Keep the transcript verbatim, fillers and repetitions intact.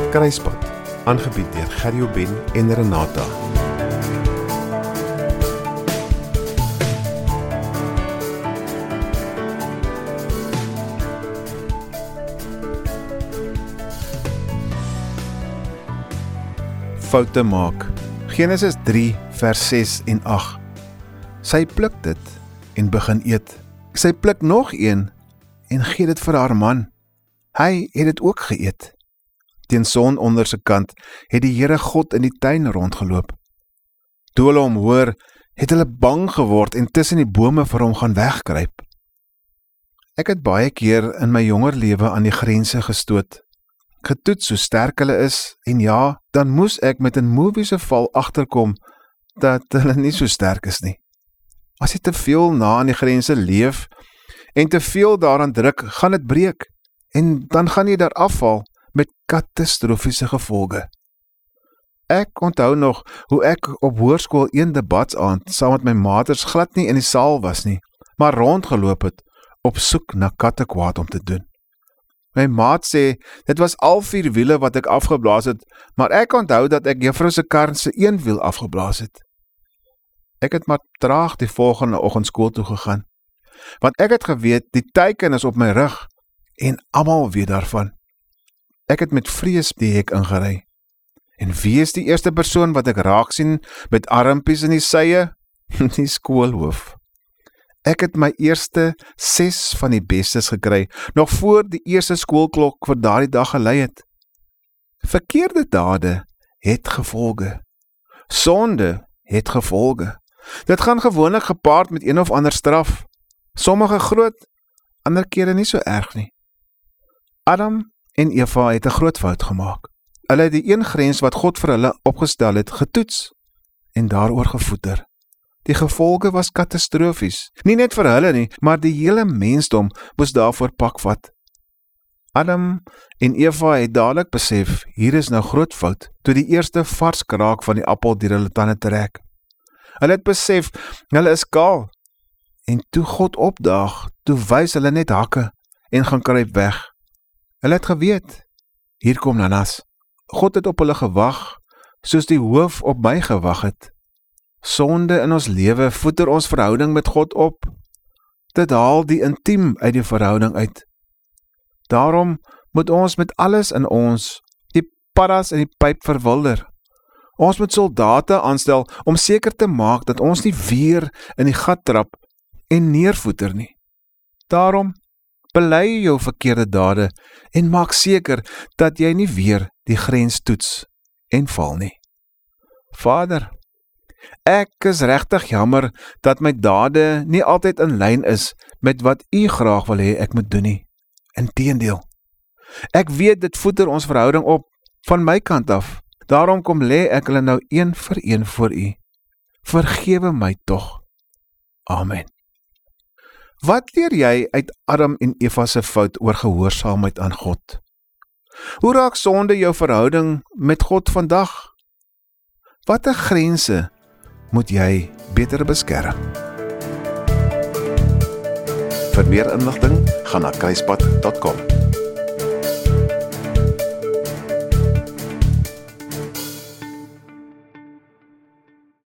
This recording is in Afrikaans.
Kruispunt, aangebied deur Gerrie Ben en Renata. Foute maak. Genesis drie vers ses en agt. Sy pluk dit en begin eet. Sy pluk nog een en gee dit vir haar man. Hy het dit ook geëet. Teen sononder se kant het die Here God in die tuin rondgeloop. Toe hulle hom hoor, het hulle bang geword en tussen die bome vir hom gaan wegkruip. Ek het baie keer in my jonger lewe aan die grense gestoot. Getoets hoe sterk hulle is, en ja, dan moes ek met 'n movie se val agterkom dat hulle nie so sterk is nie. As jy te veel na aan die grense leef en te veel daaraan druk, gaan dit breek en dan gaan jy daar afval met katastrofiese gevolge. Ek onthou nog hoe ek op hoërskool een debatsaand saam met my maters glad nie in die saal was nie, maar rondgeloop het op soek na kattekwaad om te doen. My maat sê, dit was al vier wiele wat ek afgeblaas het, maar ek onthou dat ek juffrou se kar se een wiel afgeblaas het. Ek het maar traag die volgende oggend skool toe gegaan, want ek het geweet, die teiken is op my rug, en almal weet daarvan. Ek het met vrees die hek ingery. En wie is die eerste persoon wat ek raak sien met armpies in die sye? Die skoolhoof. Ek het my eerste ses van die bestes gekry, nog voor die eerste skoolklok vir daardie dag gelei het. Verkeerde dade het gevolge. Sonde het gevolge. Dit gaan gewoonlik gepaard met een of ander straf. Sommige groot, ander kere nie so erg nie. Adam en Eva het 'n groot fout gemaak. Hulle het die een grens wat God vir hulle opgestel het, getoets en daaroor gevoeter. Die gevolge was katastrofies. Nie net vir hulle nie, maar die hele mensdom moes daarvoor pak vat. Adam en Eva het dadelik besef, hier is nou groot fout, toe die eerste vars kraak van die appel deur hulle tande trek. Hulle het besef, hulle is kaal. En toe God opdaag, toe wys hulle net hakke en gaan kruip weg. Hulle het geweet, hier kom Nanas. God het op hulle gewag, soos die hoof op my gewag het. Sonde in ons lewe voeter ons verhouding met God op. Dit haal die intiem uit die verhouding uit. Daarom moet ons met alles in ons, die paddas en die pyp verwilder. Ons moet soldate aanstel om seker te maak dat ons nie weer in die gat trap en neervoeter nie. Daarom bely jou verkeerde dade en maak seker dat jy nie weer die grens toets en val nie. Vader, ek is regtig jammer dat my dade nie altyd in lyn is met wat U graag wil hê ek moet doen nie. Inteendeel. Ek weet dit voeter ons verhouding op van my kant af. Daarom kom lê ek hulle nou een vir een voor U. Vergewe my tog. Amen. Wat leer jy uit Adam en Eva se fout oor gehoorsaamheid aan God? Hoe raak sonde jou verhouding met God vandag? Watter grense moet jy beter beskerm? Vir meer inligting, gaan na kruispunt punt com.